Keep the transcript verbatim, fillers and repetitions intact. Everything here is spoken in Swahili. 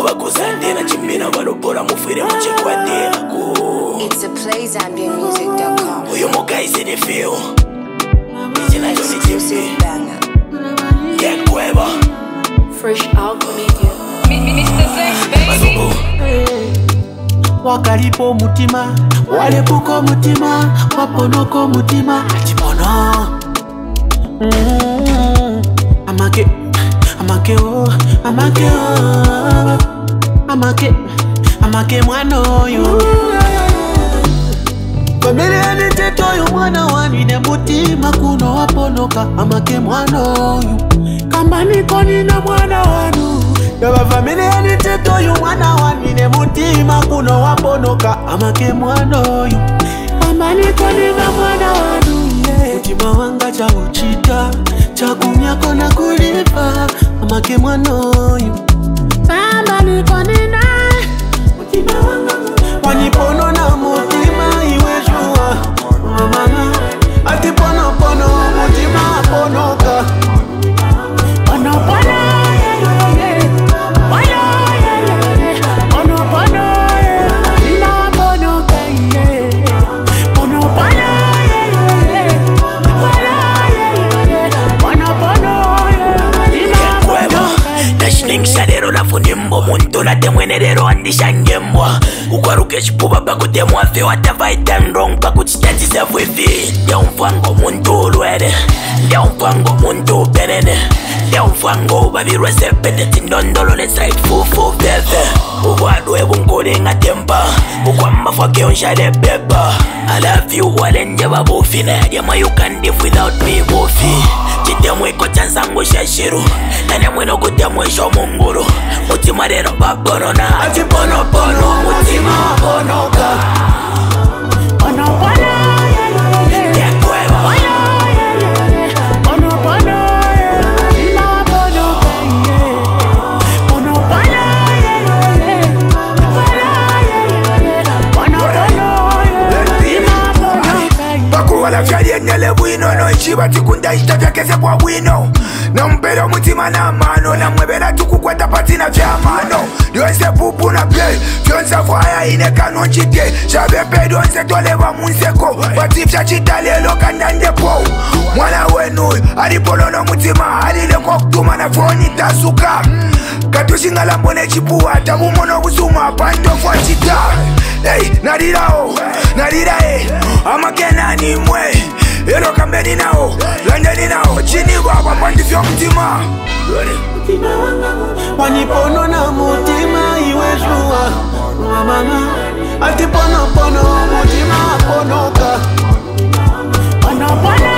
bakuzandira chimbina balobora mufire muchikwate ku It's a play zambia music dot com. Uyo mo guys in the field. Isina Johnny Jimmy. Yeah, Cueva. Fresh out media. Mister Zex, baby. Wakalipo mutima, walepuko mutima, waponoko mutima, achipono. Mm. Amake, amake oh, amake oh, amake, amake mwano yo. Familia ni teto yu mwana wani ne mutima kuno waponoka, amake mwano yo. Kamba niko nina mwana wanu. Yaba familia ni teto yu mwana wani ne mutima kuno waponoka, amake mwano yo. Kamba niko nina mwana wanu. Mutima wanga cha uchita, cha kumyako na kulipa, amake mwano yo. Kamba niko nina mutima wanga wanipono na mutima iwe jua. Mama ati pono pono mutima ponoka. Pono pono Shadero la funimbo muntu na temwenerero andishangembwa ukwaruke chipuba pakutemwa fe watavaitan wrong pakuchitatisa fwefi ndia umfango muntu ulwere ndia umfango muntu benene ndia umfango babirwe sepete tindondolo let's right fufu fefe ukwadwe bungole ngatemba ukwamafake onshale beba I love you walenje babufi na yadiyama you can live without me bufi chitemwe kocha nsango shashiru nane mweno kutemwe shomunguru mutima rero babonona ati pono pono mutima waponoka. Pono pono yeah Cueva. Pono pono mutima waponoka. Pono pono pono pono mutima waponoka. Baku wala fyari nyele bwino no ichiba tikunda ishitavya kese kwa bwino. Na mpero mutima na mano na mwebera tukukwata patina vya mano. Dionse pupu na play, fionse fwaya inekano nchike. Shabe pedo nse tolewa munseko, watifya chitalelo kandande po. Mwana wenu, alipolono mutima, alile kwa kutuma na foni tasuka. Katushinga lambone chipuwa, tabu mono kusuma, pando fwa chita. Hey, narirao, narirae, amakena ni mwe. Elo kambeni nao, landeni nao, chini baba pandi fyo mtima. Wanipono na mutima iwe jua. Mama ati pono pono mutima ponoka. Pono pono